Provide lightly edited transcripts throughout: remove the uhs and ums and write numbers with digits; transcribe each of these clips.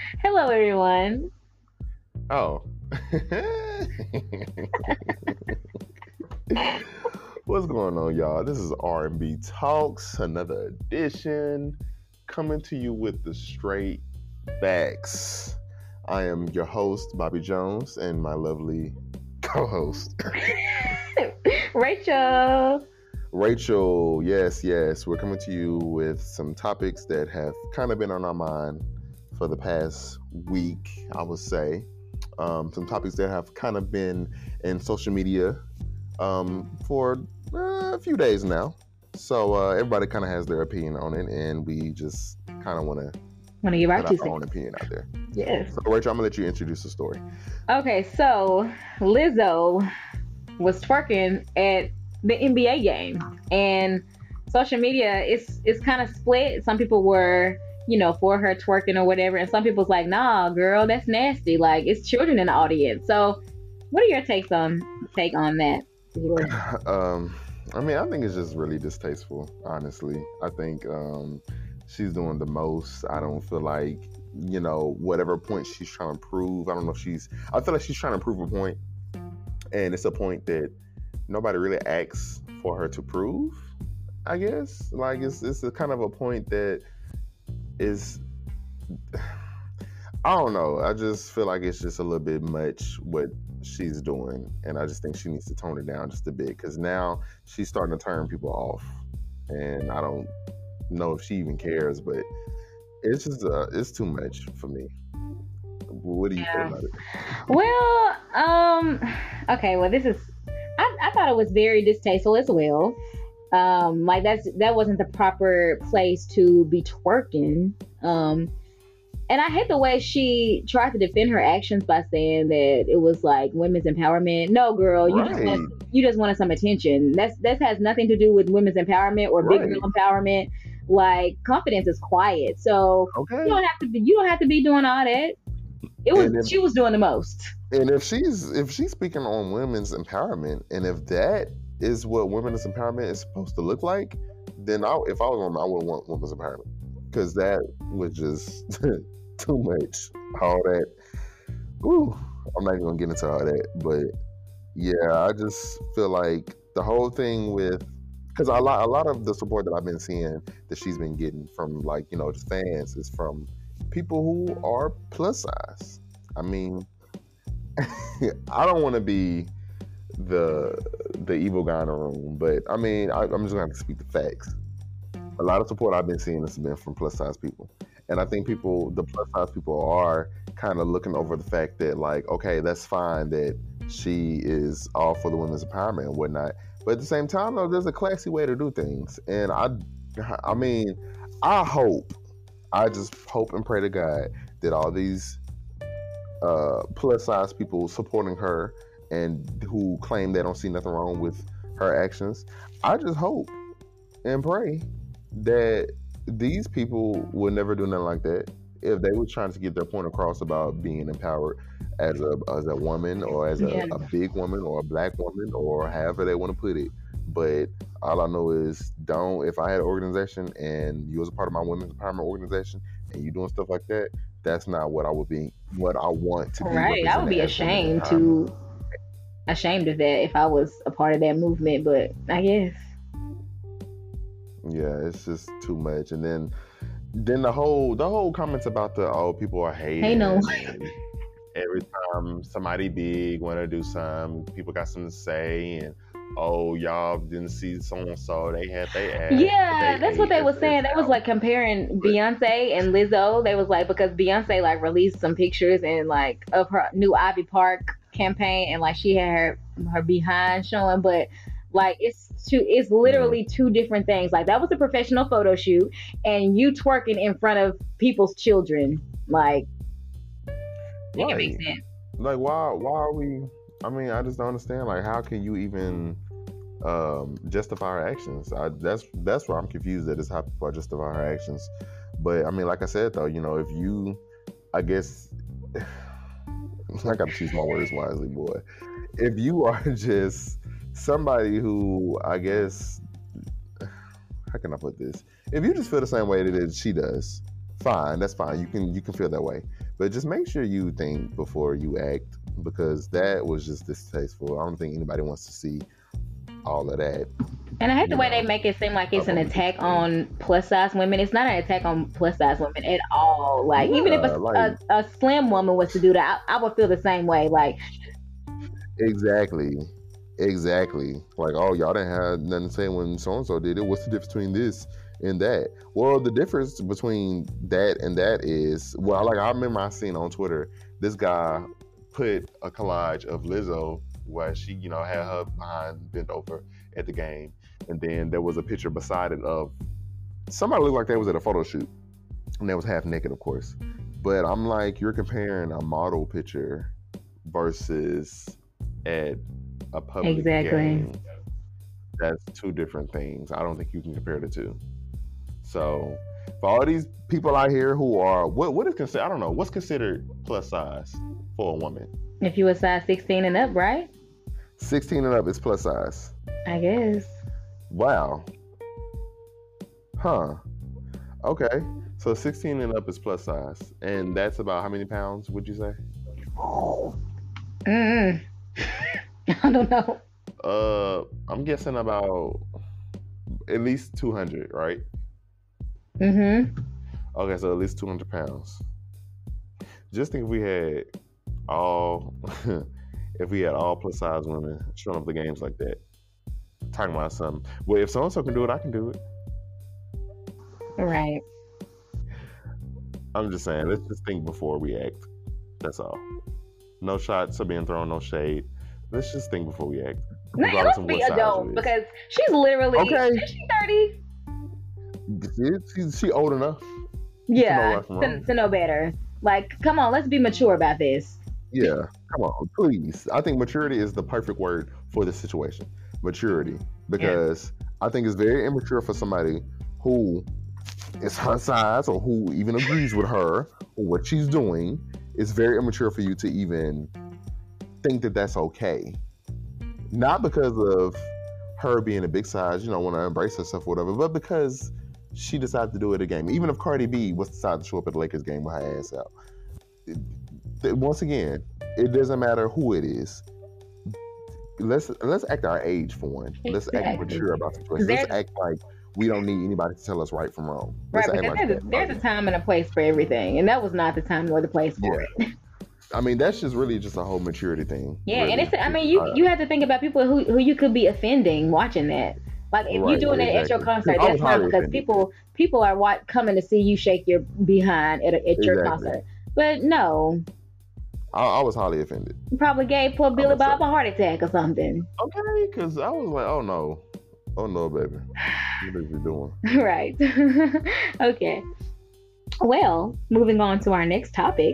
Hello, everyone. Oh. What's going on, y'all? This is R&B Talks, another edition, coming to you with the straight facts. I am your host, Bobby Jones, and my lovely co-host, Rachel. Rachel. Yes, we're coming to you with some topics that have kind of been on our mind for the past week, I would say. Some topics that have kind of been in social media for a few days now. So everybody kind of has their opinion on it, and we just kind of want to Give our put two our own cents. opinion out there. Yes. So Rachel, I'm gonna let you introduce the story. Okay, so Lizzo was twerking at the NBA game, and social media is kind of split. Some people were, for her twerking or whatever, and some people's like, "Nah, girl, that's nasty. Like, it's children in the audience." So, what are your take on that? um, I think it's just really distasteful. Honestly, I think she's doing the most. I don't feel like whatever point she's trying to prove. I don't know if she's. I feel like she's trying to prove a point, and it's a point that nobody really asks for her to prove. I guess like it's a kind of a point that is. I don't know. I just feel like it's just a little bit much what she's doing, and I just think she needs to tone it down just a bit because now she's starting to turn people off, and I don't know if she even cares, but it's just it's too much for me. What do you feel Yeah. about it? Well, okay. Well, this is. I thought it was very distasteful as well. Like that wasn't the proper place to be twerking. And I hate the way she tried to defend her actions by saying that it was like women's empowerment. No, girl, Right, you just wanted some attention. That has nothing to do with women's empowerment or big girl right. empowerment. Like confidence is quiet, so Okay. you don't have to be doing all that. And if She was doing the most. and if she's speaking on women's empowerment, and if that is what women's empowerment is supposed to look like, then if I was on, I would want women's empowerment because that was just too much. All that. Ooh, I'm not even gonna get into all that, but yeah, I just feel like the whole thing with because a lot of the support that I've been seeing that she's been getting from like just fans is from people who are plus size. I mean, I don't want to be the evil guy in the room, but I mean, I'm just gonna have to speak the facts. A lot of support I've been seeing has been from plus size people, and I think the plus size people are kind of looking over the fact that like, okay, that's fine that she is all for the women's empowerment and whatnot, but at the same time, though, there's a classy way to do things, and I mean, I hope, I just hope and pray to God that all these plus size people supporting her and who claim they don't see nothing wrong with her actions. I just hope and pray that these people will never do nothing like that. If they were trying to get their point across about being empowered as a woman or as Yeah. a big woman or a black woman or however they want to put it. But all I know is don't if I had an organization and you was a part of my women's empowerment organization and you doing stuff like that, that's not what I want to be Right. I would represented be as women's empowerment. ashamed of that if I was a part of that movement, but I guess. Yeah, it's just too much. And then the whole comments about the people are Hey hating no. and every time somebody big want to do something, people got something to say and oh y'all didn't see so and so they had they ass but Yeah, they that's what ate they as was saying. They was out. like comparing But Beyonce and Lizzo. They was like because Beyonce like released some pictures and like of her new Ivy Park campaign and like she had her behind showing, but like it's mhm, literally two different things. Like that was a professional photo shoot and you twerking in front of people's children. Like make it make right, sense. like why are we? I mean, I just don't understand. Like, how can you even justify her actions? That's where I'm confused at is how people are justifying her actions. But I mean, like I said though, if you, I guess, I got to choose my words wisely, boy. If you are just somebody who, I guess, how can I put this? If you just feel the same way that she does, fine, that's fine. You can feel that way. But just make sure you think before you act, because that was just distasteful. I don't think anybody wants to see all of that. And I hate the way they make it seem like it's an attack on plus size women. It's not an attack on plus size women at all. Like, even if a slim woman was to do that, I would feel the same way. Like, exactly. Like, oh, y'all didn't have nothing to say when so and so did it. What's the difference between this and that? Well, the difference between that and that is, well, like, I remember I seen on Twitter, this guy put a collage of Lizzo where she, you know, had her behind bent over at the game, and then there was a picture beside it of somebody looked like they was at a photo shoot, and they was half naked, of course. But I'm like, you're comparing a model picture versus at a public game. That's two different things. I don't think you can compare the two. So for all these people out here who are what is considered, I don't know, what's considered plus size for a woman? If you were size 16 and up, right? 16 and up is plus size, I guess. Wow. Huh. Okay. So 16 and up is plus size. And that's about how many pounds, would you say? I don't know. I'm guessing about at least 200, right? Mm-hmm. Okay, so at least 200 pounds. Just think if we had all plus size women showing up the games like that. Talking about something. Well, if so-and-so can do it, I can do it. Right. I'm just saying, let's just think before we act. That's all. No shots are being thrown, no shade. Let's just think before we act. Now, let's be adult, because she's literally, is she 30? She old enough. Yeah, to know better. Like, come on, let's be mature about this. Yeah, come on, please. I think maturity is the perfect word for this situation. Maturity. Because I think it's very immature for somebody who is her size or who even agrees with her or what she's doing. It's very immature for you to even think that that's okay. Not because of her being a big size, you know, want to embrace herself or whatever, but because she decided to do it again. Even if Cardi B was decided to show up at the Lakers game with her ass out. Once again, it doesn't matter who it is. Let's act our age for one. Let's act mature about the situation. Let's act like we don't need anybody to tell us right from wrong. Right, because there's a time and a place for everything, and that was not the time nor the place for it. I mean, that's just really just a whole maturity thing. Yeah, really. And it's, I mean, you have to think about people who you could be offending watching that. Like, if you're doing it at your concert, that's fine, because people are coming to see you shake your behind at your concert. But no. I was highly offended. You probably gave poor Billy Bob a heart attack or something. Okay, because I was like, oh no, baby, what are you doing? Right. Okay. Well, moving on to our next topic.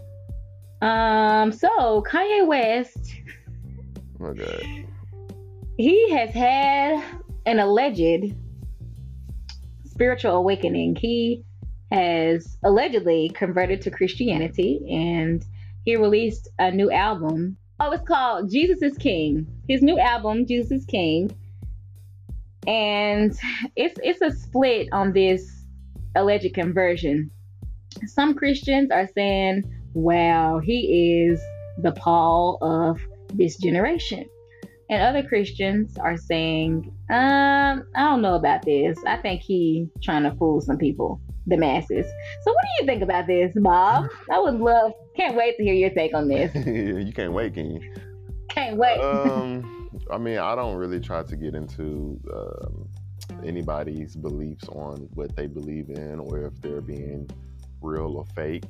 So Kanye West. Oh my God. He has had an alleged spiritual awakening. He has allegedly converted to Christianity, and he released a new album. Oh, it's called Jesus is King. His new album, Jesus is King. And it's a split on this alleged conversion. Some Christians are saying, wow, he is the Paul of this generation. And other Christians are saying, I don't know about this. I think he trying to fool some people, the masses. So what do you think about this, Bob? Can't wait to hear your take on this. You can't wait, can you? Can't wait. I mean, I don't really try to get into anybody's beliefs on what they believe in or if they're being real or fake.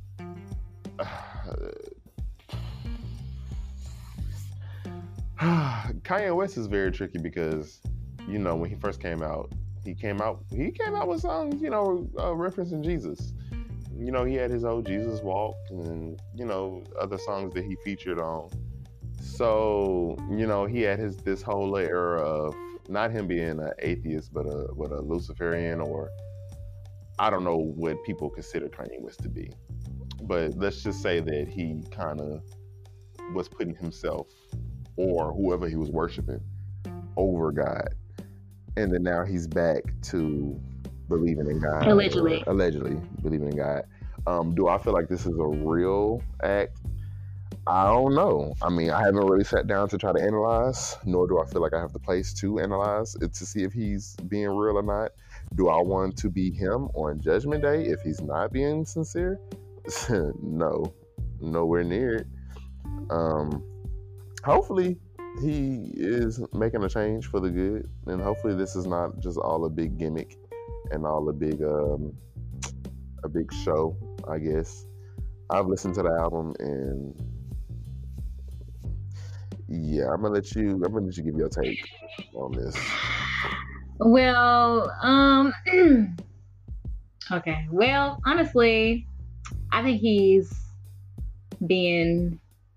Kanye West is very tricky because, you know, when he first came out, he came out with songs, you know, referencing Jesus. You know, he had his old Jesus Walk and, you know, other songs that he featured on. So, you know, he had this whole era of not him being an atheist, but a Luciferian, or I don't know what people consider Kanye West to be. But let's just say that he kind of was putting himself or whoever he was worshiping over God. And then now he's back to believing in God. Allegedly Believing in God. Do I feel like this is a real act? I don't know. I mean, I haven't really sat down to try to analyze, nor do I feel like I have the place to analyze it to see if he's being real or not. Do I want to be him on Judgment Day if he's not being sincere? No, nowhere near it. Hopefully, he is making a change for the good, and hopefully, this is not just all a big gimmick and all a big show. I guess I've listened to the album, and yeah, I'm gonna let you give your take on this. Well, okay. Well, honestly, I think he's being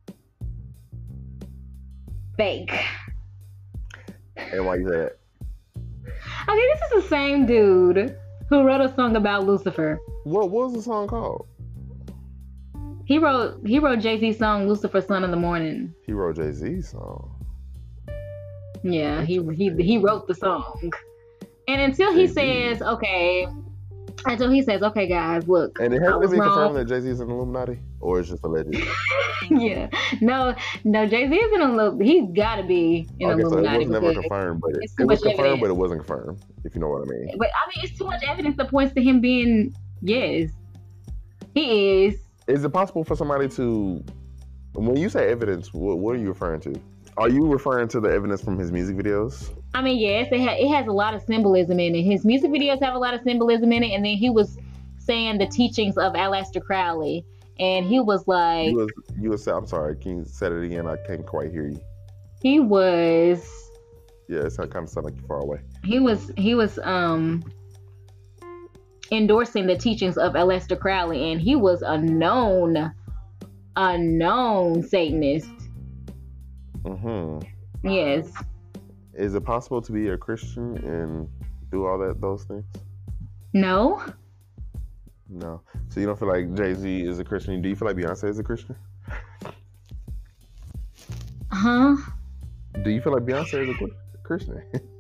fake. And why you say that? Okay, this is the same dude who wrote a song about Lucifer. What was the song called? He wrote Jay-Z's song "Lucifer, Son of the Morning." He wrote Jay-Z's song. Yeah, he wrote the song. And until he says, okay, guys, look. And it hasn't been confirmed that Jay-Z is an Illuminati, or it's just alleged. Yeah, no, Jay-Z is he's got to be an Illuminati. So it was never confirmed, but it was confirmed, but it wasn't confirmed. If you know what I mean. But I mean, it's too much evidence that points to him being yes, he is. Is it possible for somebody to, when you say evidence, what are you referring to? Are you referring to the evidence from his music videos? I mean, yes, it has a lot of symbolism in it. His music videos have a lot of symbolism in it, and then he was saying the teachings of Aleister Crowley, and he was like, I'm sorry, can you say it again? I can't quite hear you. He was. Yeah, it kind of sounds like you're far away. He was endorsing the teachings of Aleister Crowley, and he was a known Satanist. Mm-hmm. Yes. Is it possible to be a Christian and do all those things? No. So you don't feel like Jay-Z is a Christian? Do you feel like Beyonce is a Christian? Huh? Do you feel like Beyonce is a Christian?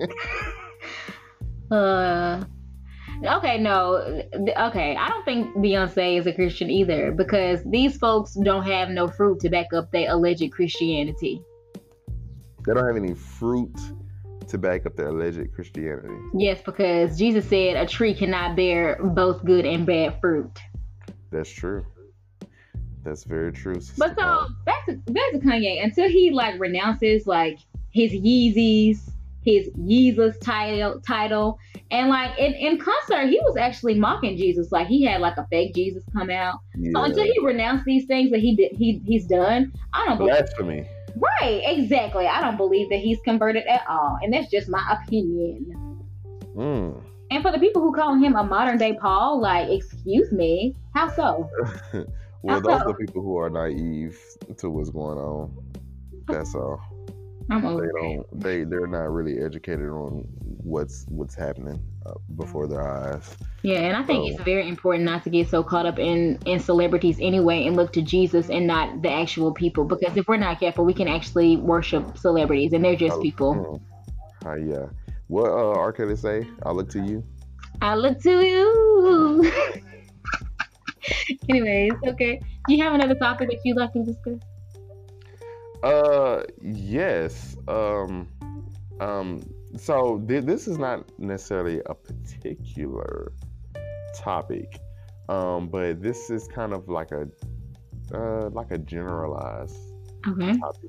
Okay, no. Okay, I don't think Beyonce is a Christian either, because these folks don't have no fruit to back up their alleged Christianity. They don't have any fruit to back up their alleged Christianity. Yes, because Jesus said a tree cannot bear both good and bad fruit. That's true. That's very true. But so back to Kanye, until he like renounces like his Yeezys, his Yeezus title, and like in concert he was actually mocking Jesus, like he had like a fake Jesus come out. Yeah. So until he renounced these things that he's done, I don't believe. Blasphemy. Right, exactly. I don't believe that he's converted at all, and that's just my opinion. And for the people who call him a modern day Paul, like, excuse me, how so? Well, those are the people who are naive to what's going on. That's all. They're not really educated on what's happening before their eyes. Yeah, and I think it's very important not to get so caught up in celebrities anyway, and look to Jesus and not the actual people, because if we're not careful, we can actually worship celebrities, and they're just people. Yeah. What R. Kelly say? I look to you. I look to you. Anyways, okay. Do you have another topic that you'd like to discuss? Yes. So this is not necessarily a particular topic, but this is kind of like a generalized topic.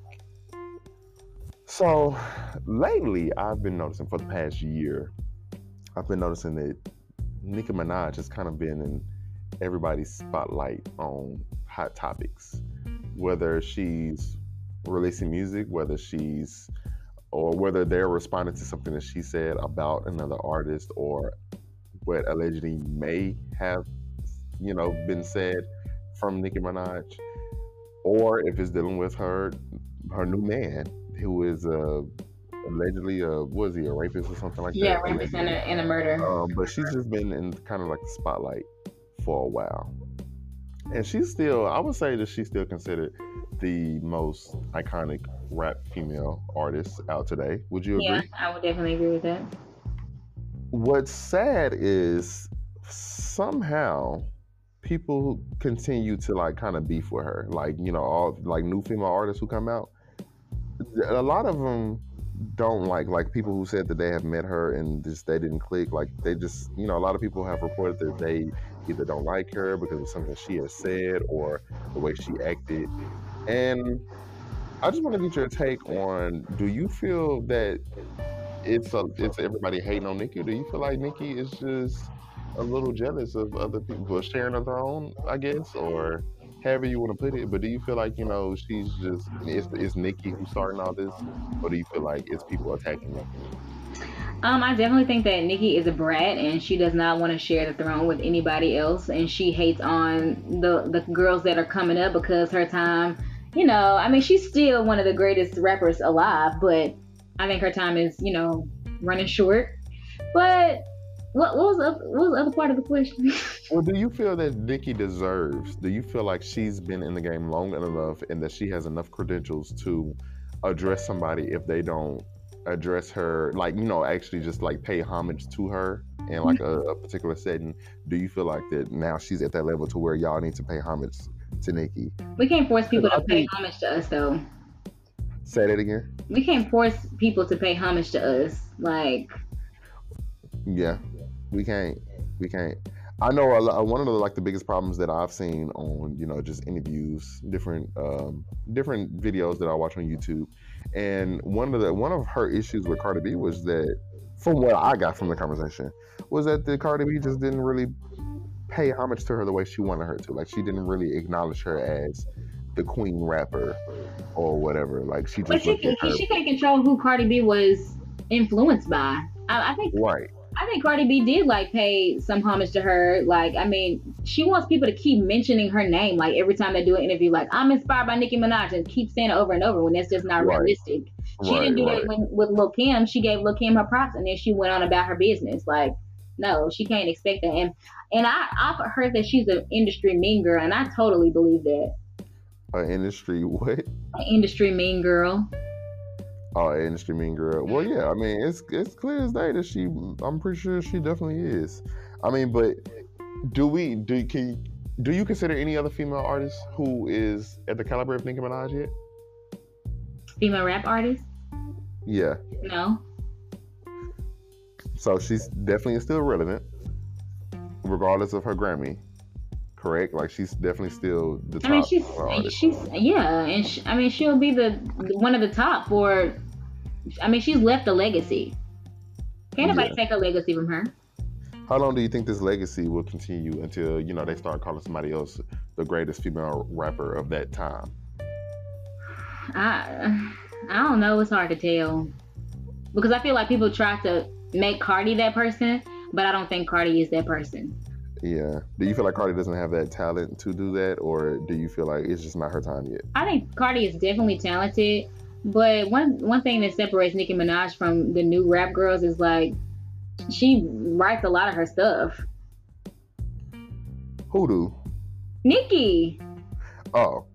So lately, I've been noticing for the past year, that Nicki Minaj has kind of been in everybody's spotlight on hot topics, whether she's releasing music, whether they're responding to something that she said about another artist, or what allegedly may have, been said from Nicki Minaj, or if it's dealing with her new man, who is allegedly a rapist or something like that? Yeah, rapist and a murder. But she's just been in kind of like the spotlight for a while. And I would say that she's still considered the most iconic rap female artist out today. Would you agree? Yeah, I would definitely agree with that. What's sad is somehow people continue to like kind of beef with her, like all like new female artists who come out. A lot of them don't like people who said that they have met her and just they didn't click. Like they just a lot of people have reported that they either don't like her because of something she has said or the way she acted. And I just want to get your take on: do you feel that it's everybody hating on Nicki? Or do you feel like Nicki is just a little jealous of other people sharing a throne, I guess, or however you want to put it? But do you feel like she's just it's Nicki who's starting all this, or do you feel like it's people attacking Nicki? I definitely think that Nicki is a brat and she does not want to share the throne with anybody else, and she hates on the girls that are coming up because her time, I mean, she's still one of the greatest rappers alive, but I think her time is, running short. But what was the other part of the question? Well, do you feel that Nicki do you feel like she's been in the game long enough and that she has enough credentials to address somebody if they don't address her, like, actually just like pay homage to her in like a particular setting? Do you feel like that now she's at that level to where y'all need to pay homage to Nicki? We can't force people to pay homage to us, though. Say that again? We can't force people to pay homage to us. Like, yeah, we can't. I know one of the biggest problems that I've seen on just interviews, different videos that I watch on YouTube, and one of her issues with Cardi B was that, from what I got from the conversation, was that the Cardi B just didn't really pay homage to her the way she wanted her to. Like, she didn't really acknowledge her as the queen rapper or whatever. Like, she just but she can't control who Cardi B was influenced by. I think right. I think Cardi B did pay some homage to her. Like, I mean, she wants people to keep mentioning her name. Like, every time they do an interview, like, I'm inspired by Nicki Minaj, and keep saying it over and over when that's just not realistic. She didn't do that with Lil Kim. She gave Lil Kim her props, and then she went on about her business. Like, no, she can't expect that. And I've heard that she's an industry mean girl, and I totally believe that. An industry what? An industry mean girl. Oh, industry mean girl. Well, yeah. I mean, it's clear as day that I'm pretty sure she definitely is. I mean, but do you consider any other female artist who is at the caliber of Nicki Minaj yet? Female rap artist? Yeah. No. So she's definitely still relevant, regardless of her Grammy. Correct? Like, she's definitely still the top. I mean, she's yeah, and she'll be the one of the top for. I mean, she's left a legacy. Can't nobody take a legacy from her. How long do you think this legacy will continue until they start calling somebody else the greatest female rapper of that time? I don't know. It's hard to tell because I feel like people try to make Cardi that person, but I don't think Cardi is that person. Yeah. Do you feel like Cardi doesn't have that talent to do that, or do you feel like it's just not her time yet? I think Cardi is definitely talented, but one thing that separates Nicki Minaj from the new rap girls is like she writes a lot of her stuff. Who do? Nicki. Oh.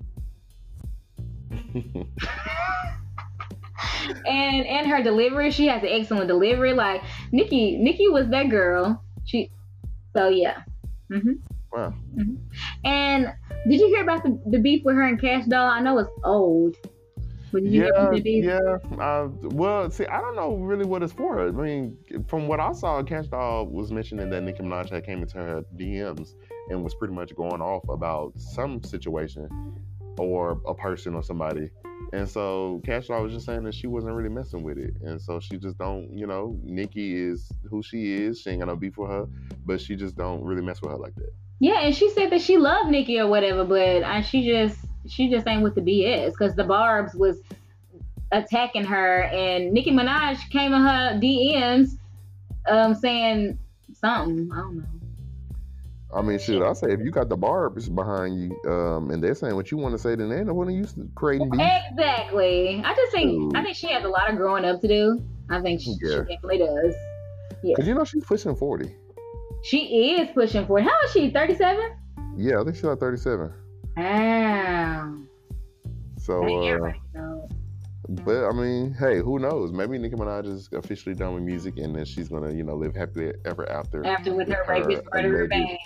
and her delivery, she has an excellent delivery. Like Nicki was that girl. So yeah. Mm-hmm. Wow. Mm-hmm. And did you hear about the beef with her and Cash Doll? I know it's old. But did you hear about the beef? Yeah. Well, see, I don't know really what it's for. I mean, from what I saw, Cash Doll was mentioning that Nicki Minaj had came into her DMs and was pretty much going off about some situation or a person or somebody. And so Cash Doll was just saying that she wasn't really messing with it. And so she just don't, Nicki is who she is. She ain't got no beef with her, but she just don't really mess with her like that. Yeah, and she said that she loved Nicki or whatever, but she just ain't with the BS because the Barbs was attacking her, and Nicki Minaj came in her DMs saying something. I don't know. I mean, shoot, I say if you got the Barbs behind you, and they're saying what you want to say, then they ain't no one used to creating beef. Exactly. I think she has a lot of growing up to do. I think she definitely does. Yeah. Because she's pushing 40. She is pushing 40. How is she? 37? Yeah, I think she's like 37. Wow. So, but I mean, hey, who knows? Maybe Nicki Minaj is officially done with music, and then she's gonna, live happily ever after. After with her rapist murderer band.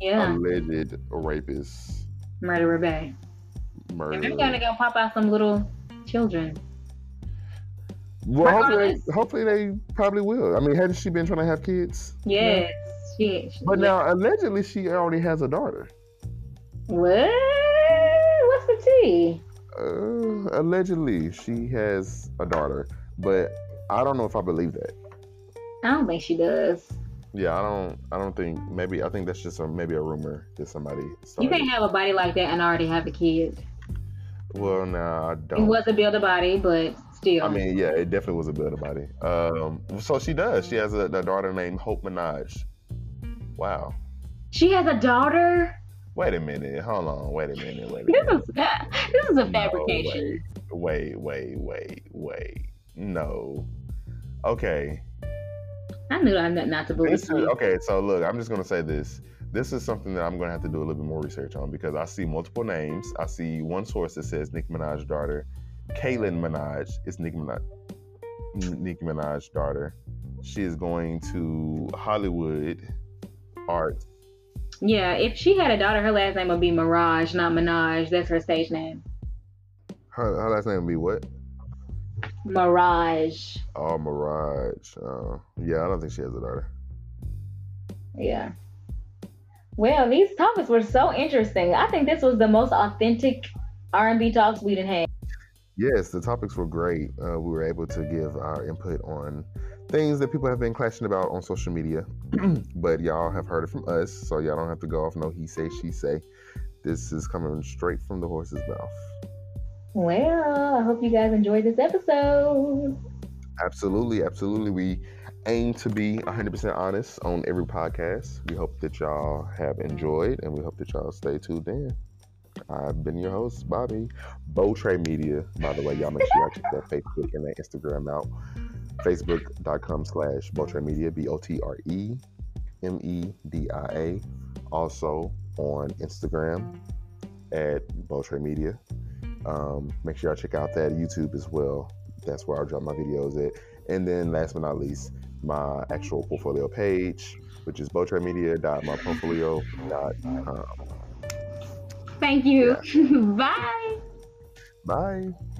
Yeah. alleged rapist, Murderer Bay. And they're murderer. gonna pop out some little children. Well, Regardless. hopefully they probably will. I mean, hasn't she been trying to have kids? Yes. She But now, allegedly, she already has a daughter. What? What's the tea? Allegedly, she has a daughter, but I don't know if I believe that. I don't think she does. Yeah, I don't think. Maybe I think that's just maybe a rumor that somebody started. You can't have a body like that and already have a kid. Well, no, I don't. It was a build a body, but still. I mean, yeah, it definitely was a build a body. So she does. She has a daughter named Hope Minaj. Wow. She has a daughter? Wait a minute. Hold on. Wait a minute. This is a fabrication. No, wait. No. Okay. I knew not to believe you. Okay, so look, I'm just going to say this. This is something that I'm going to have to do a little bit more research on because I see multiple names. I see one source that says Nicki Minaj's daughter. Kaylin Minaj is Nicki Minaj's daughter. She is going to Hollywood Art. Yeah, if she had a daughter, her last name would be Mirage, not Minaj. That's her stage name. Her last name would be what? Mirage. Oh, Mirage. Yeah, I don't think she has a daughter. Yeah. Well, these topics were so interesting. I think this was the most authentic R&B talks we'd had. Yes, the topics were great. We were able to give our input on things that people have been clashing about on social media, but y'all have heard it from us, so y'all don't have to go off no he say, she say. This is coming straight from the horse's mouth. Well, I hope you guys enjoyed this episode. Absolutely. We aim to be 100% honest on every podcast. We hope that y'all have enjoyed, and we hope that y'all stay tuned in. I've been your host, Bobby. Botray Media, by the way. Y'all make sure y'all check that Facebook and that Instagram out. Facebook.com/Botray Media, BOTREMEDIA. Also on Instagram at Botray Media. Make sure y'all check out that YouTube as well. That's where I drop my videos at. And then last but not least, my actual portfolio page, which is botraymedia.myportfolio.com. Thank you. Yeah. Bye. Bye.